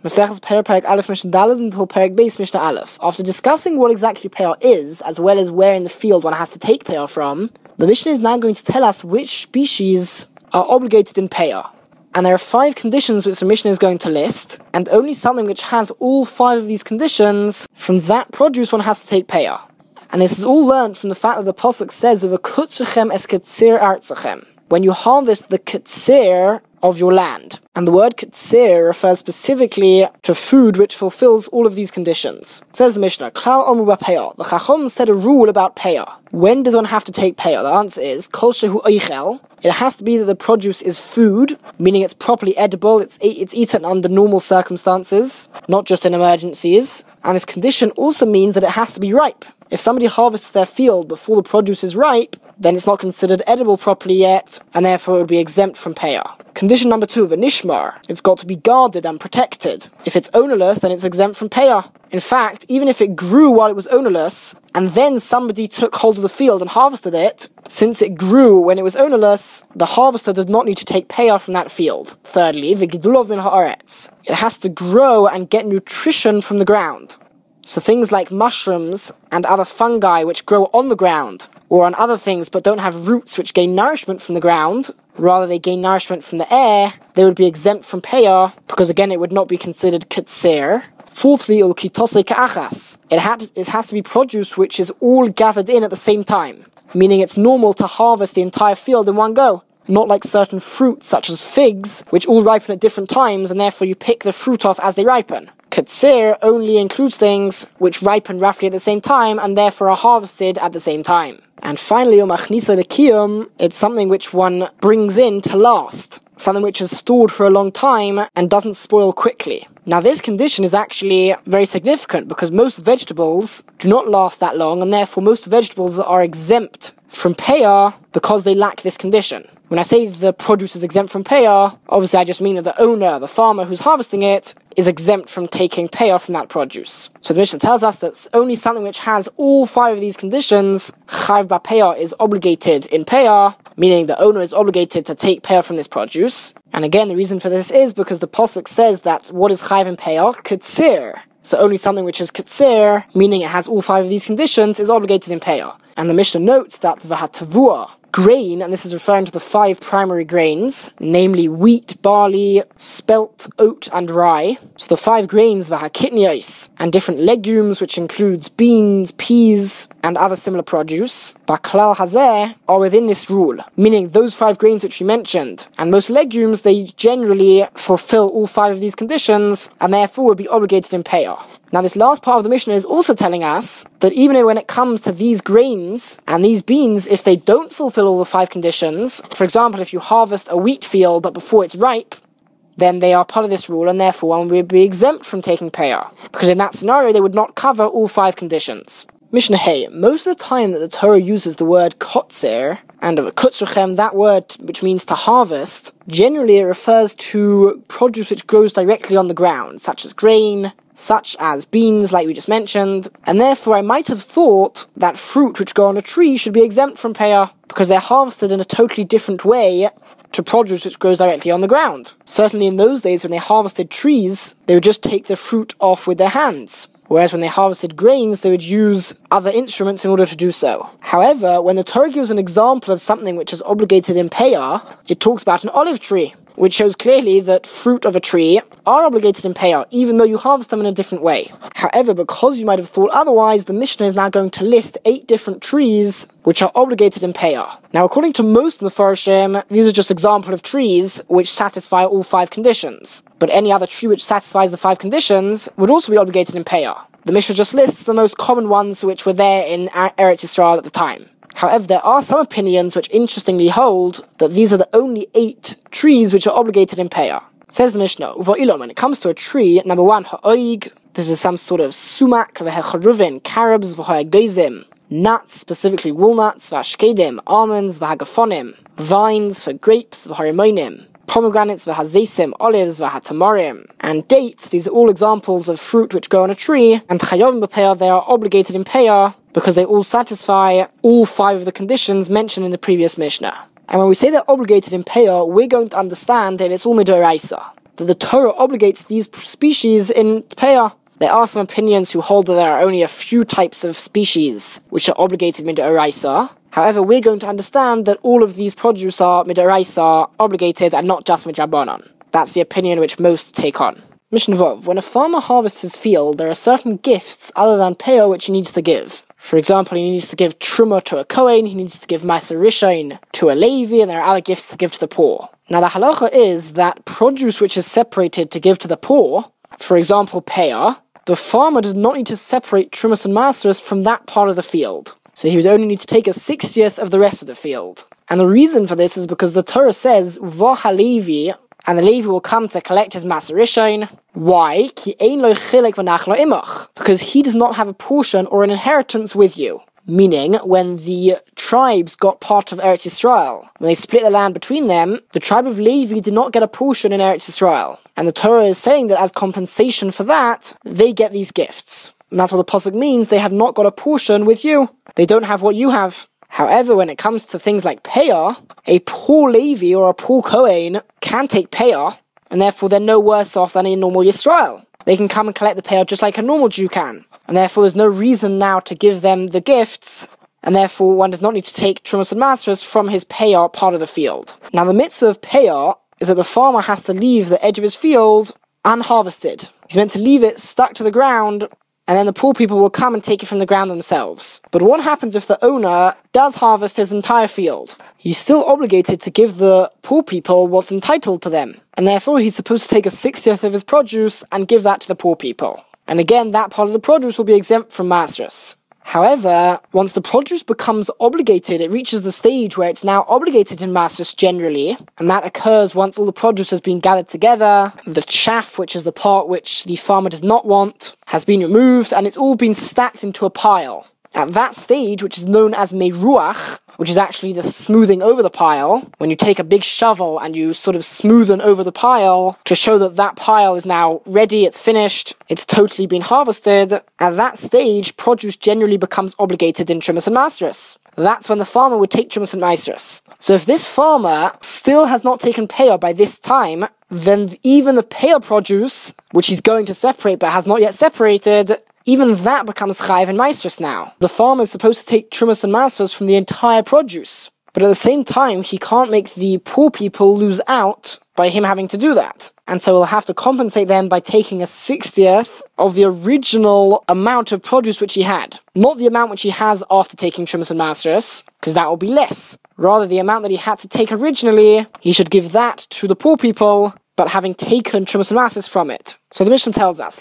Maseches Peah, Perek Aleph, Mishnah Daled until Perek Beis, Mishnah Aleph. After discussing what exactly Peah is, as well as where in the field one has to take Peah from, the Mishnah is now going to tell us which species are obligated in Peah. And there are 5 conditions which the Mishnah is going to list, and only something which has all 5 of these conditions, from that produce one has to take Peah. And this is all learned from the fact that the Pasuk says, "V'kutzechem es ketzir artzachem," when you harvest the ketzir of your land. And the word ketzir refers specifically to food which fulfills all of these conditions. Says the Mishnah, Klal Omu B'Peah. The Chacham said a rule about Peah. When does one have to take Peah? The answer is, Kol shehu oichel. It has to be that the produce is food, meaning it's properly edible, it's eaten under normal circumstances, not just in emergencies. And this condition also means that it has to be ripe. If somebody harvests their field before the produce is ripe, then it's not considered edible properly yet, and therefore it would be exempt from Peah. Condition number 2, the nishmar. It's got to be guarded and protected. If it's ownerless, then it's exempt from Peah. In fact, even if it grew while it was ownerless, and then somebody took hold of the field and harvested it, since it grew when it was ownerless, the harvester does not need to take Peah from that field. Thirdly, v'gidulov min haaretz. It has to grow and get nutrition from the ground. So things like mushrooms and other fungi which grow on the ground, or on other things but don't have roots which gain nourishment from the ground, rather they gain nourishment from the air, they would be exempt from Peah, because again it would not be considered ketzir. Fourthly, ulkitose ka'achas. It has to be produce which is all gathered in at the same time, meaning it's normal to harvest the entire field in one go. Not like certain fruits such as figs, which all ripen at different times and therefore you pick the fruit off as they ripen. Ketzir only includes things which ripen roughly at the same time and therefore are harvested at the same time. And finally, umachnisa lekiyum, it's something which one brings in to last. Something which is stored for a long time and doesn't spoil quickly. Now this condition is actually very significant because most vegetables do not last that long and therefore most vegetables are exempt from Peah because they lack this condition. When I say the produce is exempt from Peah, obviously I just mean that the owner, the farmer who's harvesting it, is exempt from taking Peah from that produce. So the Mishnah tells us that only something which has all 5 of these conditions, Chayv B'Peah, is obligated in Peah, meaning the owner is obligated to take Peah from this produce. And again, the reason for this is because the Pasuk says that what is Chayv in Peah? Ketzir. So only something which is ketzir, meaning it has all 5 of these conditions, is obligated in Peah. And the Mishnah notes that v'hatavua, grain, and this is referring to the 5 primary grains, namely wheat, barley, spelt, oat, and rye. So the 5 grains, v'hakitnios, and different legumes, which includes beans, peas, and other similar produce, b'klal hazeh, are within this rule, meaning those 5 grains which we mentioned, and most legumes, they generally fulfill all 5 of these conditions, and therefore would be obligated in Peah. Now this last part of the Mishnah is also telling us that even when it comes to these grains and these beans, if they don't fulfill all the 5 conditions, for example, if you harvest a wheat field but before it's ripe, then they are part of this rule and therefore one would be exempt from taking Peah, because in that scenario they would not cover all 5 conditions. Mishnah Hey, most of the time that the Torah uses the word kotzer, and of kutzrechem, that word which means to harvest, generally it refers to produce which grows directly on the ground, such as grain, such as beans, like we just mentioned, and therefore I might have thought that fruit which grow on a tree should be exempt from Peah, because they're harvested in a totally different way to produce which grows directly on the ground. Certainly in those days when they harvested trees, they would just take the fruit off with their hands. Whereas when they harvested grains, they would use other instruments in order to do so. However, when the Torah gives an example of something which is obligated in Peah, it talks about an olive tree, which shows clearly that fruit of a tree are obligated in Peah, even though you harvest them in a different way. However, because you might have thought otherwise, the Mishnah is now going to list 8 different trees which are obligated in Peah. Now, according to most Mefarshim, these are just examples of trees which satisfy all 5 conditions. But any other tree which satisfies the 5 conditions would also be obligated in Peah. The Mishnah just lists the most common ones which were there in Eretz Yisrael at the time. However, there are some opinions which interestingly hold that these are the only 8 trees which are obligated in Peah. Says the Mishnah, when it comes to a tree, number 1, ha'oig, this is some sort of sumac, v'hecharuvin, carobs, v'ha'gezim, nuts, specifically walnuts, v'hashkedim, almonds, v'hagafonim, vines for grapes, v'harimonim, pomegranates, v'hazesim, olives, v'hatamarim, and dates. These are all examples of fruit which grow on a tree, and chayovim b'peah, they are obligated in Peah, because they all satisfy all 5 of the conditions mentioned in the previous Mishnah. And when we say they're obligated in Peah, we're going to understand that it's all midoraisa. that the Torah obligates these species in Peah. There are some opinions who hold that there are only a few types of species which are obligated midoraisa. However, we're going to understand that all of these produce are midoraisa obligated and not just midrabanan. That's the opinion which most take on. Mishnah Vov. When a farmer harvests his field, there are certain gifts other than Peah which he needs to give. For example, he needs to give Truma to a Kohen, he needs to give Maaser Rishon to a Levi, and there are other gifts to give to the poor. Now the halacha is that produce which is separated to give to the poor, for example Peah, the farmer does not need to separate Trumas and Maaseros from that part of the field. So he would only need to take a 60th of the rest of the field. And the reason for this is because the Torah says, Uva HaLevi, and the Levi will come to collect his Maaser Rishon. Why? Ki ein lo chilek v'nachlo imach. Because he does not have a portion or an inheritance with you. Meaning, when the tribes got part of Eretz Yisrael, when they split the land between them, the tribe of Levi did not get a portion in Eretz Yisrael. And the Torah is saying that as compensation for that, they get these gifts. And that's what the pasuk means, they have not got a portion with you. They don't have what you have. However, when it comes to things like Peah, a poor Levi or a poor Kohen can take Peah, and therefore they're no worse off than a normal Yisrael. They can come and collect the Peah just like a normal Jew can. And therefore there's no reason now to give them the gifts, and therefore one does not need to take Trumas and Maaseros from his Peah part of the field. Now the mitzvah of Peah is that the farmer has to leave the edge of his field unharvested. He's meant to leave it stuck to the ground, and then the poor people will come and take it from the ground themselves. But what happens if the owner does harvest his entire field? He's still obligated to give the poor people what's entitled to them, and therefore he's supposed to take a 60th of his produce and give that to the poor people. And again, that part of the produce will be exempt from Maaseros. However, once the produce becomes obligated, it reaches the stage where it's now obligated in Maaseros generally, and that occurs once all the produce has been gathered together, the chaff, which is the part which the farmer does not want, has been removed, and it's all been stacked into a pile. At that stage, which is known as meruach, which is actually the smoothing over the pile, when you take a big shovel and you sort of smoothen over the pile to show that that pile is now ready, it's finished, it's totally been harvested, at that stage, produce generally becomes obligated in Trumas and Maaseros. That's when the farmer would take Trumas and Maaseros. So if this farmer still has not taken Peah by this time, then even the Peah produce, which he's going to separate but has not yet separated, even that becomes chayiv and maaseros now. The farmer is supposed to take trumas and maaseros from the entire produce. But at the same time, he can't make the poor people lose out by him having to do that. And so he'll have to compensate them by taking a 60th of the original amount of produce which he had. Not the amount which he has after taking trumas and maaseros, because that will be less. Rather, the amount that he had to take originally, he should give that to the poor people, but having taken trumas and maaseros from it. So the Mishnah tells us,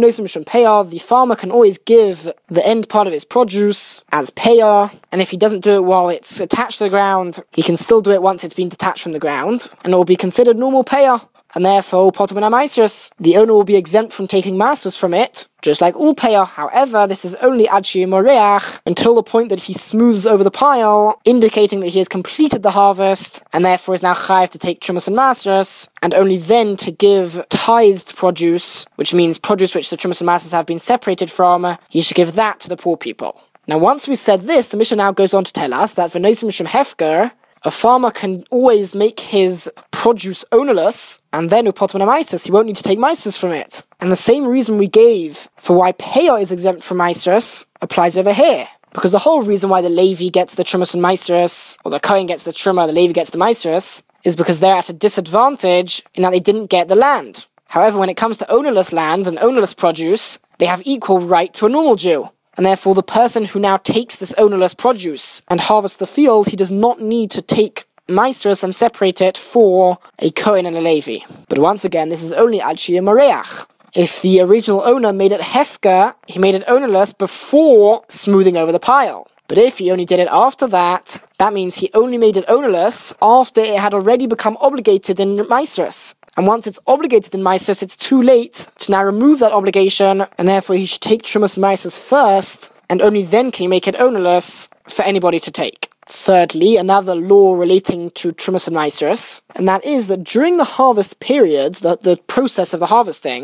the farmer can always give the end part of his produce as Peah, and if he doesn't do it while it's attached to the ground, he can still do it once it's been detached from the ground, and it will be considered normal Peah. And therefore, potam and maaseros, the owner will be exempt from taking maaseros from it, just like all Peah. However, this is only ad she'eh moreach, until the point that he smooths over the pile, indicating that he has completed the harvest, and therefore is now chayiv to take trumas and maaseros, and only then to give tithed produce, which means produce which the trumas and maaseros have been separated from, he should give that to the poor people. Now, once we said this, the Mishnah now goes on to tell us that v'nosim mishum hefker, a farmer can always make his produce ownerless, and then upotam maaseros, he won't need to take maaseros from it. And the same reason we gave for why Peah is exempt from maaseros applies over here. Because the whole reason why the Levi gets the trumas and maaseros, or the Kohen gets the truma, the Levi gets the maaseros, is because they're at a disadvantage in that they didn't get the land. However, when it comes to ownerless land and ownerless produce, they have equal right to a normal Jew. And therefore, the person who now takes this ownerless produce and harvests the field, he does not need to take maaseros and separate it for a Kohen and a Levi. But once again, this is only ad she'eh moreach. If the original owner made it hefker, he made it ownerless before smoothing over the pile. But if he only did it after that, that means he only made it ownerless after it had already become obligated in maaseros. And once it's obligated in maaseros, it's too late to now remove that obligation, and therefore he should take trumas and maaseros first, and only then can he make it ownerless for anybody to take. Thirdly, another law relating to trumas and maaseros, and that is that during the harvest period, the process of the harvesting,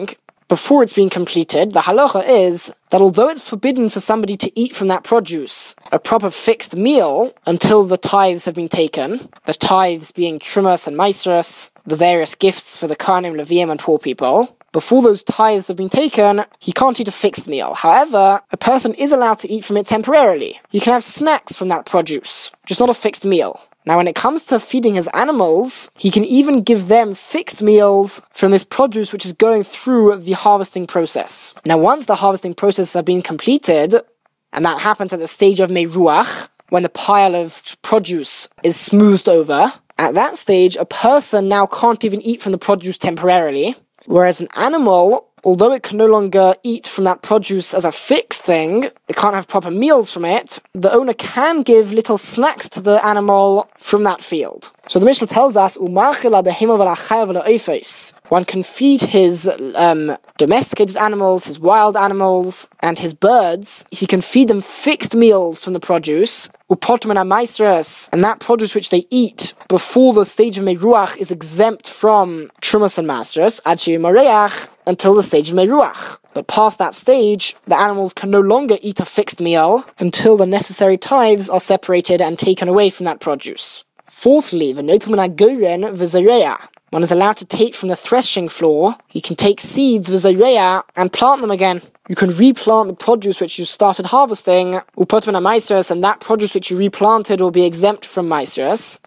before it's been completed, the halacha is that although it's forbidden for somebody to eat from that produce a proper fixed meal until the tithes have been taken, the tithes being trumas and maasros, the various gifts for the Kohanim, Leviim, and poor people, before those tithes have been taken, he can't eat a fixed meal. However, a person is allowed to eat from it temporarily. You can have snacks from that produce, just not a fixed meal. Now, when it comes to feeding his animals, he can even give them fixed meals from this produce which is going through the harvesting process. Now, once the harvesting process has been completed, and that happens at the stage of meruach, when the pile of produce is smoothed over, at that stage, a person now can't even eat from the produce temporarily, whereas an animal, although it can no longer eat from that produce as a fixed thing, it can't have proper meals from it, the owner can give little snacks to the animal from that field. So the Mishnah tells us, one can feed his domesticated animals, his wild animals, and his birds. He can feed them fixed meals from the produce, and that produce which they eat before the stage of meruach is exempt from trumas and maasros, until the stage of meruach. But past that stage, the animals can no longer eat a fixed meal until the necessary tithes are separated and taken away from that produce. Fourthly, one is allowed to take from the threshing floor. He can take seeds and plant them again. You can replant the produce which you started harvesting, and that produce which you replanted will be exempt from maasros.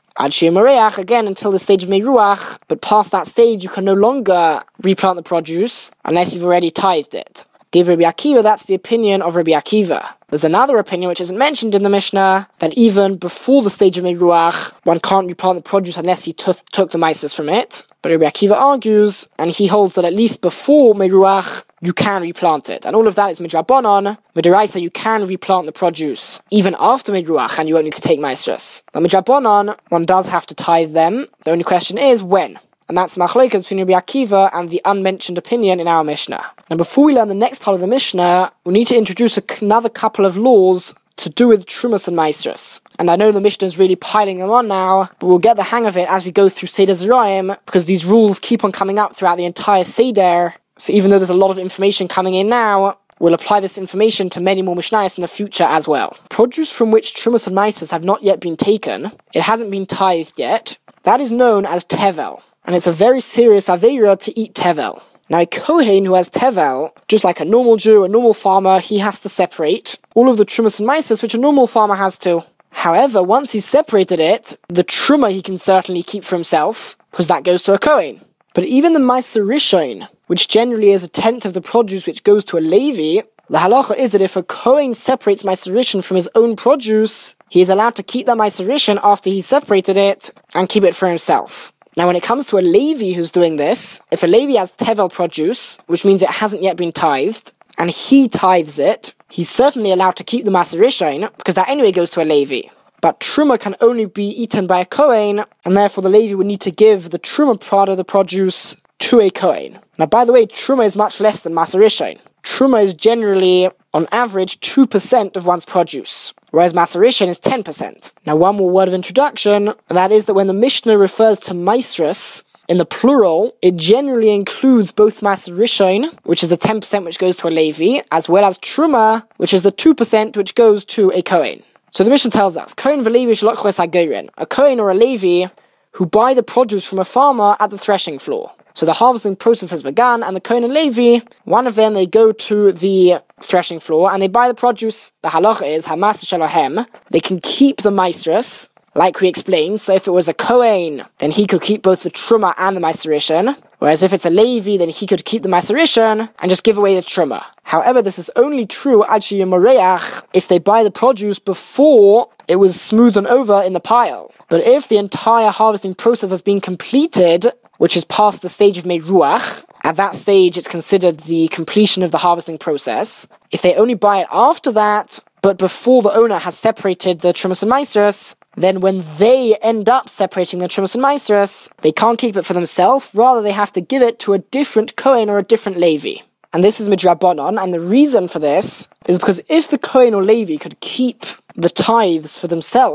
Again, until the stage of meruach, but past that stage you can no longer replant the produce unless you've already tithed it. Div Rabbi Akiva, that's the opinion of Rabbi Akiva. There's another opinion which isn't mentioned in the Mishnah, that even before the stage of meruach, one can't replant the produce unless he took the maasros from it. But Rabbi Akiva argues, and he holds that at least before meruach, you can replant it. And all of that is midrabanan. Midaraisa, you can replant the produce even after meruach, and you won't need to take maasros. But midrabanan, one does have to tithe them. The only question is when. And that's machlokes between Rabbi Akiva and the unmentioned opinion in our Mishnah. Now, before we learn the next part of the Mishnah, we need to introduce another couple of laws to do with trumas and maasros. And I know the Mishnah is really piling them on now, but we'll get the hang of it as we go through Seder Zerayim, because these rules keep on coming up throughout the entire Seder. So even though there's a lot of information coming in now, we'll apply this information to many more Mishnayos in the future as well. Produce from which trumas and maasros have not yet been taken, it hasn't been tithed yet, that is known as tevel. And it's a very serious aveira to eat tevel. Now, a kohen who has tevel, just like a normal Jew, a normal farmer, he has to separate all of the trumas and maasros, which a normal farmer has to. However, once he's separated it, the truma he can certainly keep for himself, because that goes to a kohen. But even the maaser rishon, which generally is a tenth of the produce which goes to a Levi, the halacha is that if a kohen separates maaser rishon from his own produce, he is allowed to keep that maaser rishon after he's separated it and keep it for himself. Now, when it comes to a Levi who's doing this, if a Levi has tevel produce, which means it hasn't yet been tithed, and he tithes it, he's certainly allowed to keep the maaser rishon, because that anyway goes to a Levi. But truma can only be eaten by a kohen, and therefore the Levi would need to give the truma part of the produce to a kohen. Now, by the way, truma is much less than maaser rishon. Truma is generally, on average, 2% of one's produce, whereas maaser rishon is 10%. Now, one more word of introduction, and that is that when the Mishnah refers to maasros in the plural, it generally includes both maaser rishon, which is the 10% which goes to a Levi, as well as truma, which is the 2% which goes to a kohen. So the Mishnah tells us, kohen v'levi shlochos hagoren, a kohen or a Levi who buy the produce from a farmer at the threshing floor. So the harvesting process has begun, and the kohen and Levi, one of them, they go to the threshing floor and they buy the produce. The halacha is hamas shalohem. They can keep the maasros, like we explained. So if it was a kohen, then he could keep both the truma and the maaser rishon. Whereas if it's a Levi, then he could keep the maaser rishon and just give away the truma. However, this is only true ad sheyeh moreach if they buy the produce before it was smoothed over in the pile. But if the entire harvesting process has been completed, which is past the stage of meruach, at that stage it's considered the completion of the harvesting process. If they only buy it after that, but before the owner has separated the trumas and maasros, then when they end up separating the trumas and maasros, they can't keep it for themselves, rather they have to give it to a different kohen or a different Levi. And this is midrabanan, and the reason for this is because if the kohen or Levi could keep the tithes for themselves,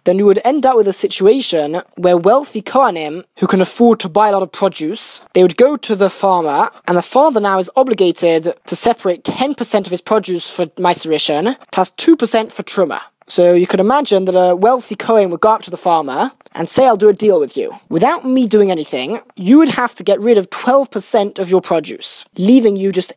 then you would end up with a situation where wealthy Kohanim, who can afford to buy a lot of produce, they would go to the farmer, and the father now is obligated to separate 10% of his produce for Meiser Rishon, plus 2% for Truma. So you could imagine that a wealthy Kohen would go up to the farmer and say, I'll do a deal with you. Without me doing anything, you would have to get rid of 12% of your produce, leaving you just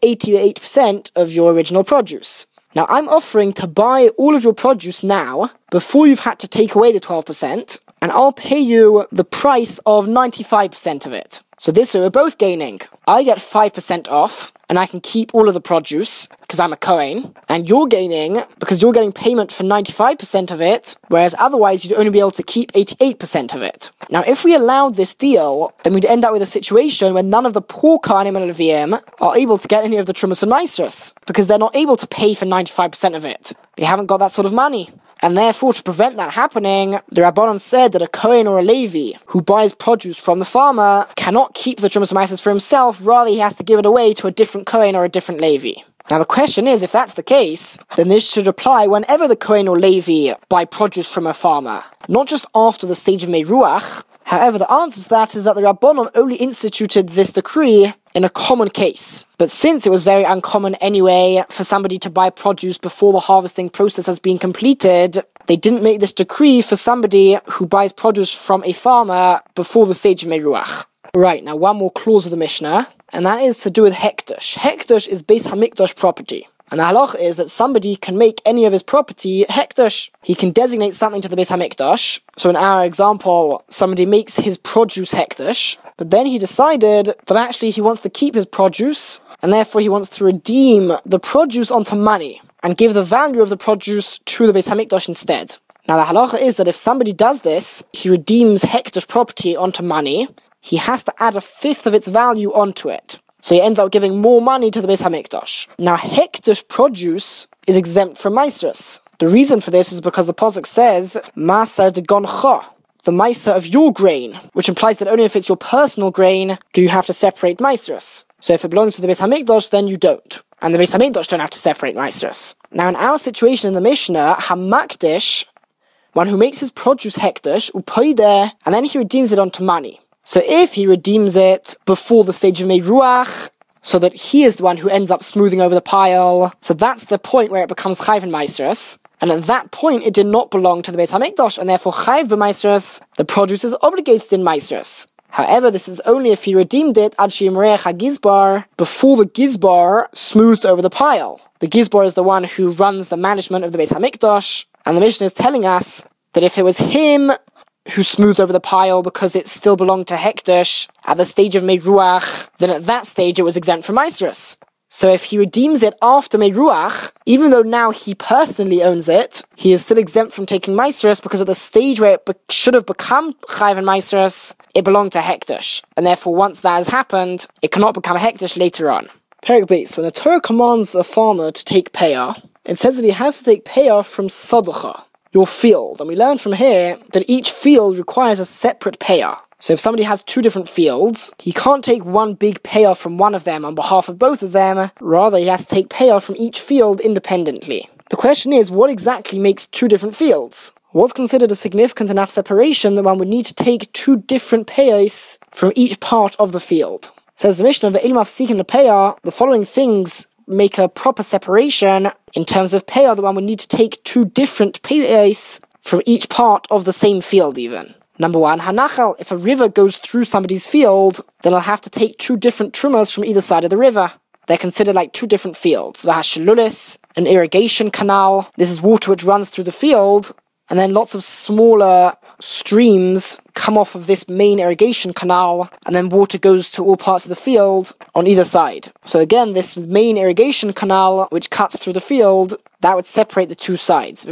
88% of your original produce. Now, I'm offering to buy all of your produce now, before you've had to take away the 12%, and I'll pay you the price of 95% of it. So this way, we're both gaining. I get 5% off, and I can keep all of the produce, because I'm a Kohen, and you're gaining, because you're getting payment for 95% of it, whereas otherwise you'd only be able to keep 88% of it. Now, if we allowed this deal, then we'd end up with a situation where none of the poor Kohanim and Leviim are able to get any of the Trumas and Maasros, because they're not able to pay for 95% of it. They haven't got that sort of money. And therefore, to prevent that happening, the Rabbanon said that a Kohen or a Levi who buys produce from the farmer cannot keep the Trumas and Maasros for himself, rather he has to give it away to a different Kohen or a different Levi. Now the question is, if that's the case, then this should apply whenever the Kohen or Levi buy produce from a farmer, not just after the stage of Meruach. However, the answer to that is that the Rabbanon only instituted this decree in a common case. But since it was very uncommon anyway for somebody to buy produce before the harvesting process has been completed, they didn't make this decree for somebody who buys produce from a farmer before the stage of Meruach. Right, now one more clause of the Mishnah, and that is to do with Hekdesh. Hekdesh is Beis HaMikdash property. And the halacha is that somebody can make any of his property Hekdesh. He can designate something to the Beis HaMikdash. So in our example, somebody makes his produce Hekdesh, but then he decided that actually he wants to keep his produce, and therefore he wants to redeem the produce onto money, and give the value of the produce to the Beis HaMikdash instead. Now the halacha is that if somebody does this, he redeems Hekdesh property onto money, he has to add 1/5 of its value onto it. So he ends up giving more money to the Beis HaMikdash. Now, Hekdesh produce is exempt from Maasros. The reason for this is because the Pasuk says, Masar de Goncha, the Meiser of your grain, which implies that only if it's your personal grain do you have to separate Maasros. So if it belongs to the Beis HaMikdash, then you don't. And the Beis HaMikdash don't have to separate Maasros. Now, in our situation in the Mishnah, Hamakdish, one who makes his produce Hekdesh, upoideh, and then he redeems it onto money. So if he redeems it before the stage of Meruach, so that he is the one who ends up smoothing over the pile, so that's the point where it becomes Chayv and Maasros, and at that point it did not belong to the Beis HaMikdash, and therefore Chayv b'Maasros, the produce is obligated in Maasros. However, this is only if he redeemed it ad she'imreach hagizbar, before the Gizbar smoothed over the pile. The Gizbar is the one who runs the management of the Beis HaMikdash, and the Mishnah is telling us that if it was him who smoothed over the pile because it still belonged to Hekdesh at the stage of Meruach, then at that stage it was exempt from Maasros. So if he redeems it after Meruach, even though now he personally owns it, he is still exempt from taking Maasros because at the stage where it should have become Chayv and Maasros, it belonged to Hekdesh. And therefore once that has happened, it cannot become Hekdesh later on. Perek Beis, when the Torah commands a farmer to take payah, it says that he has to take payah from Sodacha, your field. And we learn from here that each field requires a separate payah. So if somebody has 2 different fields, he can't take one big payah from one of them on behalf of both of them. Rather, he has to take payah from each field independently. The question is, what exactly makes 2 different fields? What's considered a significant enough separation that one would need to take 2 different payahs from each part of the field? Says the Mishnah, Ve'il mafsikin lepayah, the following things make a proper separation in terms of payah that one would need to take 2 different payahs from each part of the same field even. Number 1, hanachal, if a river goes through somebody's field, then I'll have to take 2 different trumas from either side of the river. They're considered like 2 different fields. V'hashululis, an irrigation canal, this is water which runs through the field, and then lots of smaller streams come off of this main irrigation canal, and then water goes to all parts of the field on either side. So again, this main irrigation canal, which cuts through the field, that would separate the 2 sides.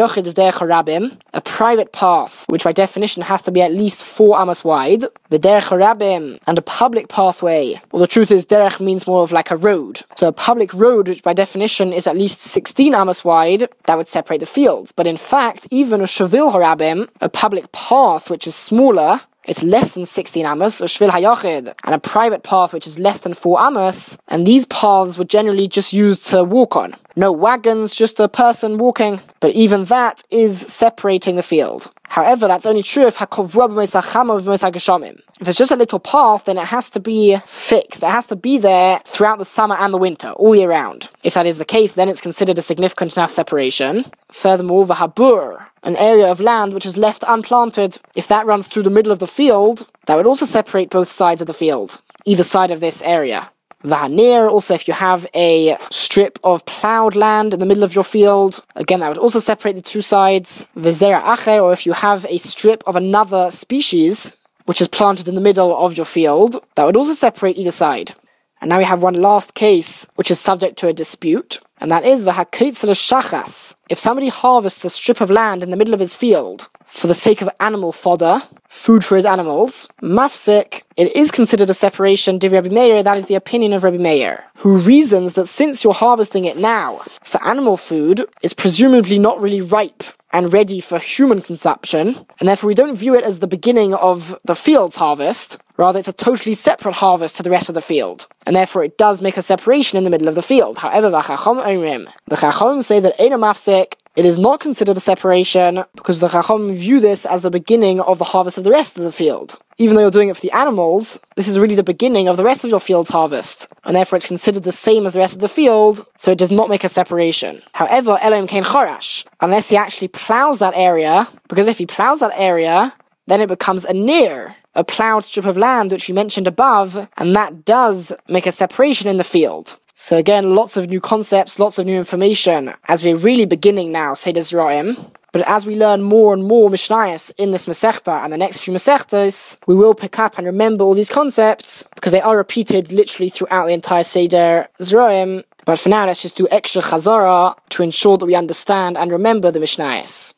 A private path, which by definition has to be at least 4 amas wide, and a public pathway. Well, the truth is, derech means more of like a road. So a public road, which by definition is at least 16 amas wide, that would separate the fields. But in fact, even a shavil harabim, a public path which is smaller, it's less than 16 amos, or shvil hayachid, and a private path which is less than 4 amos, and these paths were generally just used to walk on. no wagons, just a person walking. But even that is separating the field. However, that's only true if it's just a little path, then it has to be fixed. It has to be there throughout the summer and the winter, all year round. If that is the case, then it's considered a significant enough separation. Furthermore, the habur, an area of land which is left unplanted, if that runs through the middle of the field, that would also separate both sides of the field, either side of this area. Vahanir, also if you have a strip of ploughed land in the middle of your field, again that would also separate the two sides. Vizera acher, or if you have a strip of another species which is planted in the middle of your field, that would also separate either side. And now we have one last case which is subject to a dispute, and that is v'hakitzel shachas. If somebody harvests a strip of land in the middle of his field for the sake of animal fodder, food for his animals, mafsik, it is considered a separation, div Rabbi Meir, that is the opinion of Rabbi Meir, who reasons that since you're harvesting it now for animal food, it's presumably not really ripe and ready for human consumption, and therefore we don't view it as the beginning of the field's harvest, rather it's a totally separate harvest to the rest of the field, and therefore it does make a separation in the middle of the field. However, the Chacham say that Eino Mafsik, it is not considered a separation because the Chacham view this as the beginning of the harvest of the rest of the field. Even though you're doing it for the animals, this is really the beginning of the rest of your field's harvest, and therefore it's considered the same as the rest of the field, so it does not make a separation. However, Elohim Kain Chorash, unless he actually plows that area, because if he plows that area, then it becomes a near, a plowed strip of land which we mentioned above, and that does make a separation in the field. So again, lots of new concepts, lots of new information, as we're really beginning now Seder Zera'im. But as we learn more and more Mishnayos in this Masechta and the next few Masechtas, we will pick up and remember all these concepts, because they are repeated literally throughout the entire Seder Zera'im. But for now, let's just do extra Chazara to ensure that we understand and remember the Mishnayos.